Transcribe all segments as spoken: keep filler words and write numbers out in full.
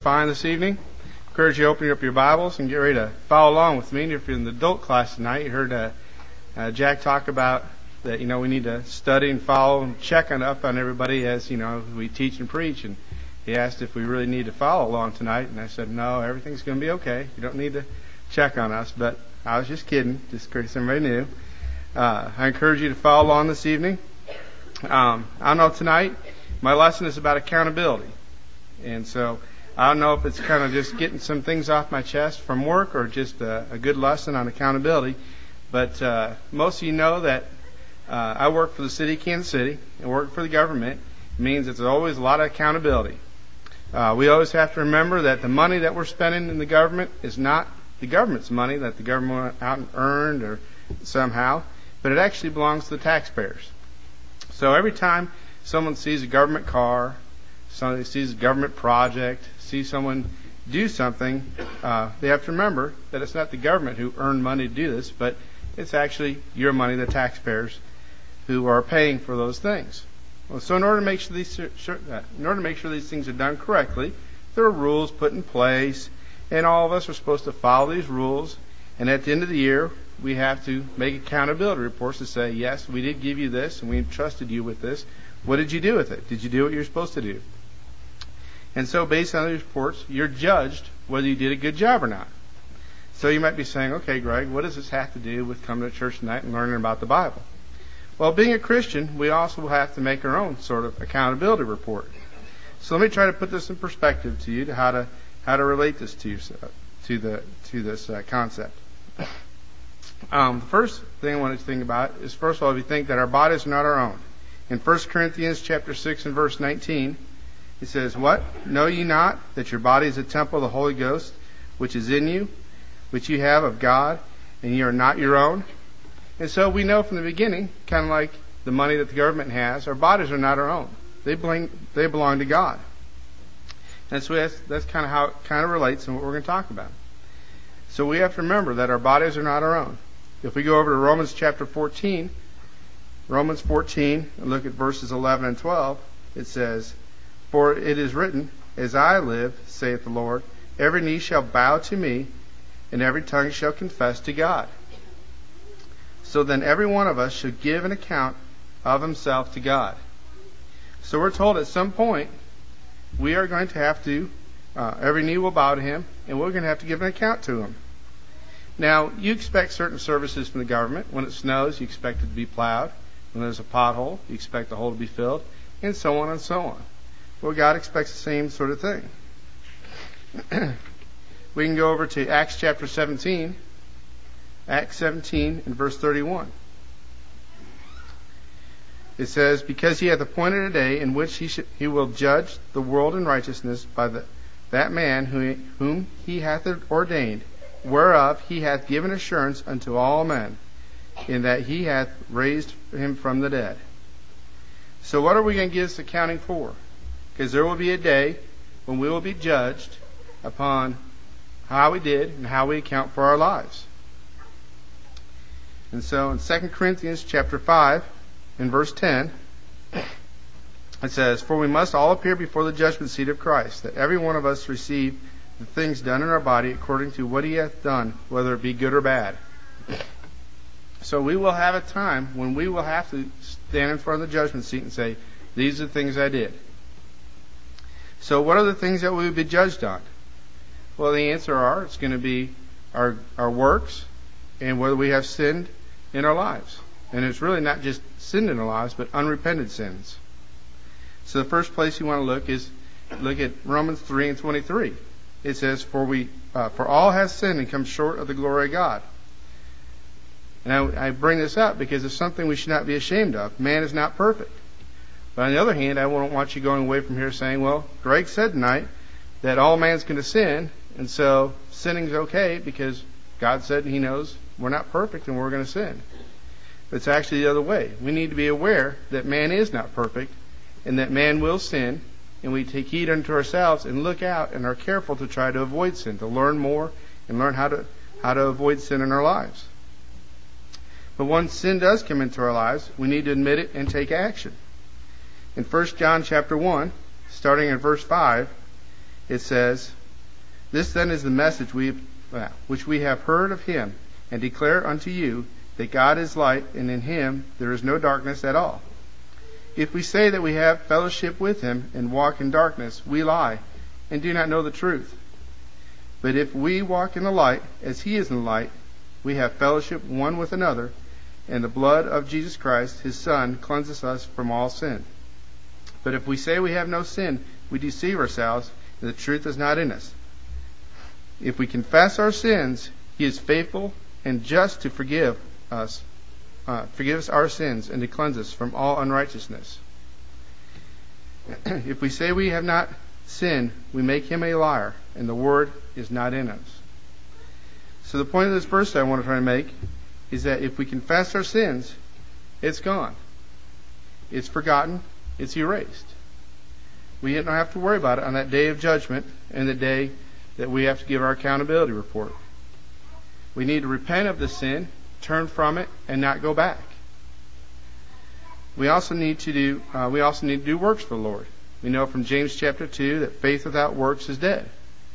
fine this evening? I encourage you to open up your Bibles and get ready to follow along with me. And if you're in the adult class tonight, you heard uh, uh, Jack talk about that, you know, we need to study and follow and check on up on everybody as, you know, we teach and preach. And he asked if we really need to follow along tonight. And I said, no, everything's going to be okay. You don't need to check on us. But I was just kidding, just in case everybody knew. Uh, I encourage you to follow along this evening. Um, I don't know, tonight, my lesson is about accountability. And so I don't know if it's kind of just getting some things off my chest from work or just a, a good lesson on accountability. But uh, most of you know that uh, I work for the city of Kansas City and work for the government. It means there's always a lot of accountability. Uh, we always have to remember that the money that we're spending in the government is not the government's money that the government went out and earned or somehow, but it actually belongs to the taxpayers. So every time someone sees a government car, somebody sees a government project, sees someone do something, uh, they have to remember that it's not the government who earned money to do this, but it's actually your money, the taxpayers, who are paying for those things. Well, so in order to make sure these sure, uh, in order to make sure these things are done correctly, there are rules put in place, and all of us are supposed to follow these rules. And at the end of the year, we have to make accountability reports to say, yes, we did give you this, and we entrusted you with this. What did you do with it? Did you do what you're supposed to do? And so based on these reports, you're judged whether you did a good job or not. So you might be saying, okay, Greg, what does this have to do with coming to church tonight and learning about the Bible? Well, being a Christian, we also have to make our own sort of accountability report. So let me try to put this in perspective to you, to how to how to relate this to yourself, to the to this uh, concept. Um, the first thing I want you to think about is, first of all, if you think that our bodies are not our own. In First Corinthians chapter six and verse nineteen, it says, "What? Know ye not that your body is a temple of the Holy Ghost, which is in you, which you have of God, and ye are not your own?" And so we know from the beginning, kind of like the money that the government has, our bodies are not our own. They belong, they belong to God. And so that's, that's kind of how it kind of relates and what we're going to talk about. So we have to remember that our bodies are not our own. If we go over to Romans chapter fourteen, Romans fourteen, and look at verses eleven and twelve, it says, "For it is written, As I live, saith the Lord, every knee shall bow to me, and every tongue shall confess to God. So then every one of us should give an account of himself to God." So we're told at some point we are going to have to, uh, every knee will bow to him, and we're going to have to give an account to him. Now, you expect certain services from the government. When it snows, you expect it to be plowed. When there's a pothole, you expect the hole to be filled, and so on and so on. Well, God expects the same sort of thing. We can go over to Acts chapter seventeen. Acts seventeen and verse thirty-one. It says, "Because he hath appointed a day in which he, should, he will judge the world in righteousness by the, that man who, whom he hath ordained, whereof he hath given assurance unto all men, in that he hath raised him from the dead." So what are we going to give this accounting for? Because there will be a day when we will be judged upon how we did and how we account for our lives. And so in Second Corinthians chapter five, in verse ten, it says, "For we must all appear before the judgment seat of Christ, that every one of us receive the things done in our body according to what he hath done, whether it be good or bad." So we will have a time when we will have to stand in front of the judgment seat and say, these are the things I did. So what are the things that we will be judged on? Well, the answer are, it's going to be our, our works and whether we have sinned in our lives. And it's really not just sin in our lives, but unrepented sins. So the first place you want to look is look at Romans three and twenty-three. It says, "For we, uh, for all have sinned and come short of the glory of God." And I, I bring this up because it's something we should not be ashamed of. Man is not perfect. But on the other hand, I won't want you going away from here saying, well, Greg said tonight that all man's going to sin, and so sinning's okay because God said he knows we're not perfect and we're going to sin. But it's actually the other way. We need to be aware that man is not perfect and that man will sin, and we take heed unto ourselves and look out and are careful to try to avoid sin, to learn more and learn how to how to avoid sin in our lives. But once sin does come into our lives, we need to admit it and take action. In First John chapter one, starting in verse five, it says, "This then is the message we uh, which we have heard of him, and declare unto you, that God is light, and in him there is no darkness at all. If we say that we have fellowship with him and walk in darkness, we lie, and do not know the truth. But if we walk in the light, as he is in the light, we have fellowship one with another, and the blood of Jesus Christ, his Son, cleanses us from all sin. But if we say we have no sin, we deceive ourselves, and the truth is not in us. If we confess our sins, he is faithful and just to forgive us, uh, forgive us our sins, and to cleanse us from all unrighteousness. If we say we have not sinned, we make him a liar, and the word is not in us." So the point of this verse that I want to try to make is that if we confess our sins, it's gone. It's forgotten. It's erased. We don't have to worry about it on that day of judgment and the day that we have to give our accountability report. We need to repent of the sin, turn from it, and not go back. We also need to do uh, we also need to do works for the Lord. We know from James chapter two that faith without works is dead.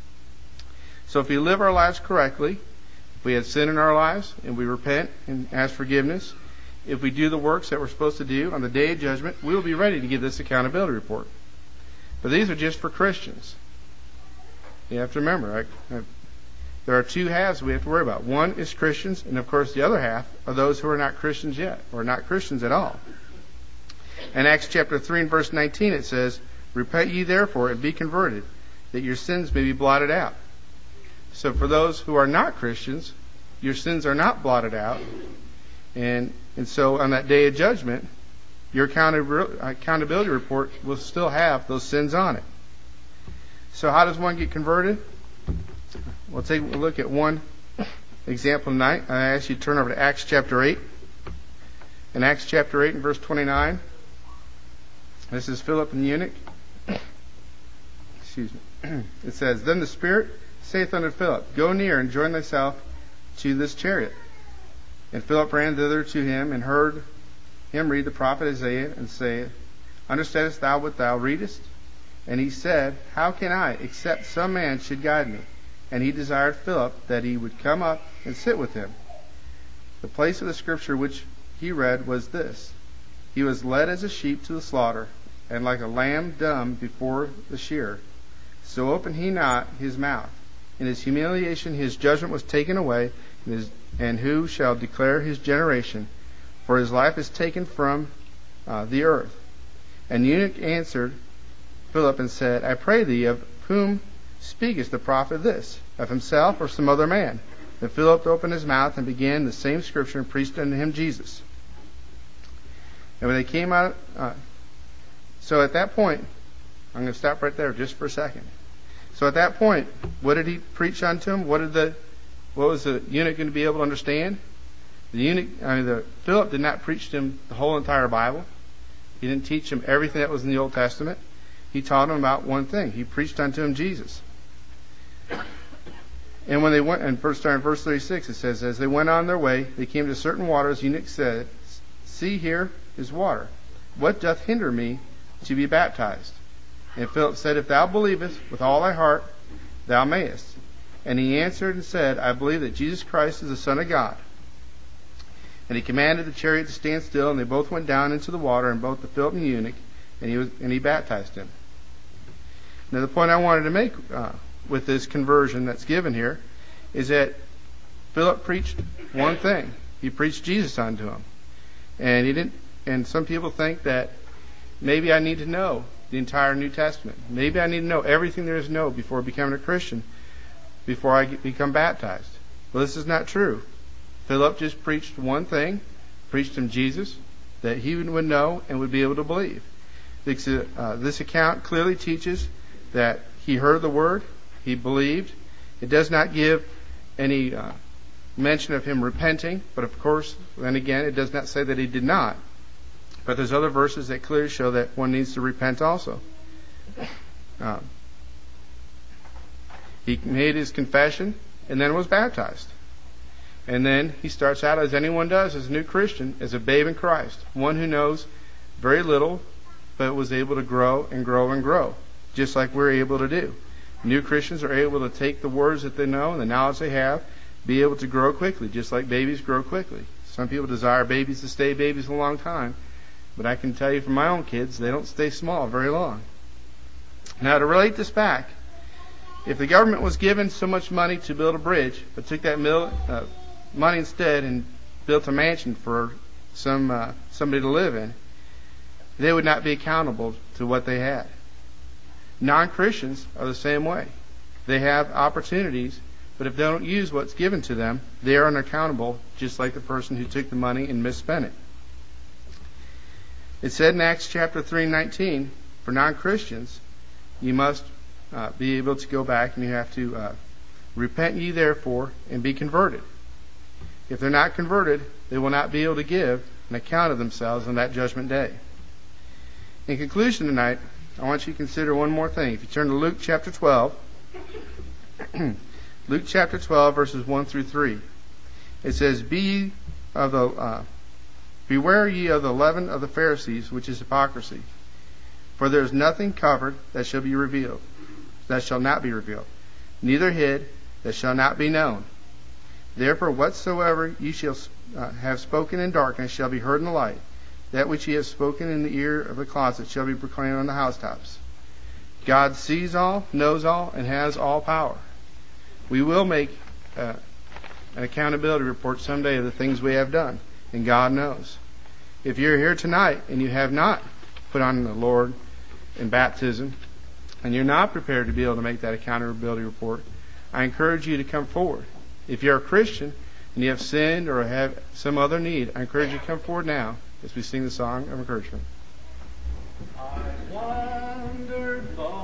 So if we live our lives correctly, if we have sin in our lives and we repent and ask forgiveness, if we do the works that we're supposed to do on the day of judgment, we will be ready to give this accountability report. But these are just for Christians. You have to remember, I, I, there are two halves we have to worry about. One is Christians, and of course the other half are those who are not Christians yet, or not Christians at all. In Acts chapter three and verse nineteen it says, "Repent ye therefore and be converted, that your sins may be blotted out." So for those who are not Christians, your sins are not blotted out. And and so on that day of judgment, your accountability report will still have those sins on it. So how does one get converted? We'll take a look at one example tonight. I ask you to turn over to Acts chapter eight. In Acts chapter eight and verse twenty-nine, this is Philip and the eunuch. Excuse me. It says, "Then the Spirit saith unto Philip, Go near and join thyself to this chariot. And Philip ran thither to him, and heard him read the prophet Isaiah, and saith, Understandest thou what thou readest? And he said, How can I, except some man should guide me? And he desired Philip that he would come up and sit with him. The place of the scripture which he read was this: He was led as a sheep to the slaughter, and like a lamb dumb before the shearer, so opened he not his mouth. In his humiliation his judgment was taken away, and, his, and who shall declare his generation? For his life is taken from uh, the earth. And the eunuch answered Philip and said, I pray thee, of whom speakest the prophet this? Of himself or some other man? Then Philip opened his mouth and began the same scripture and preached unto him Jesus. And when they came out, uh, so at that point, I'm going to stop right there just for a second. So at that point, what did he preach unto him? What did the, what was the eunuch going to be able to understand? The eunuch, I mean, the Philip did not preach to him the whole entire Bible. He didn't teach him everything that was in the Old Testament. He taught him about one thing. He preached unto him Jesus. And when they went, and first starting in verse thirty-six, it says, As they went on their way, they came to certain waters. The eunuch said, See, here is water. What doth hinder me to be baptized? And Philip said, If thou believest with all thy heart, thou mayest. And he answered and said, I believe that Jesus Christ is the Son of God. And he commanded the chariot to stand still, and they both went down into the water, and both the Philip and the eunuch, and he was, and he baptized him. Now the point I wanted to make uh, with this conversion that's given here is that Philip preached one thing. He preached Jesus unto him. And he didn't. And some people think that maybe I need to know the entire New Testament. Maybe I need to know everything there is to know before becoming a Christian, before I get, become baptized. Well, this is not true. Philip just preached one thing, preached him Jesus, that he would know and would be able to believe. This, uh, this account clearly teaches that he heard the word, he believed. It does not give any uh, mention of him repenting, but of course, then again, it does not say that he did not. But there's other verses that clearly show that one needs to repent also. Uh, he made his confession and then was baptized. And then he starts out, as anyone does as a new Christian, as a babe in Christ. One who knows very little, but was able to grow and grow and grow, just like we're able to do. New Christians are able to take the words that they know and the knowledge they have, be able to grow quickly, just like babies grow quickly. Some people desire babies to stay babies a long time, but I can tell you from my own kids, they don't stay small very long. Now, to relate this back, if the government was given so much money to build a bridge, but took that mil- uh, money instead and built a mansion for some uh, somebody to live in, they would not be accountable to what they had. Non-Christians are the same way. They have opportunities, but if they don't use what's given to them, they are unaccountable, just like the person who took the money and misspent it. It said in Acts chapter three nineteen, for non-Christians, you must uh, be able to go back and you have to uh, repent ye therefore and be converted. If they're not converted, they will not be able to give an account of themselves on that judgment day. In conclusion tonight, I want you to consider one more thing. If you turn to Luke chapter twelve, Luke chapter twelve, verses one through three, it says, "Be ye of the uh, beware ye of the leaven of the Pharisees, which is hypocrisy. For there is nothing covered that shall be revealed, that shall not be revealed, neither hid that shall not be known. Therefore, whatsoever ye shall uh, have spoken in darkness shall be heard in the light. That which ye have spoken in the ear of the closet shall be proclaimed on the housetops." God sees all, knows all, and has all power. We will make uh, an accountability report someday of the things we have done, and God knows. If you're here tonight and you have not put on the Lord in baptism, and you're not prepared to be able to make that accountability report, I encourage you to come forward. If you're a Christian and you have sinned or have some other need, I encourage you to come forward now as we sing the song of encouragement. I wandered far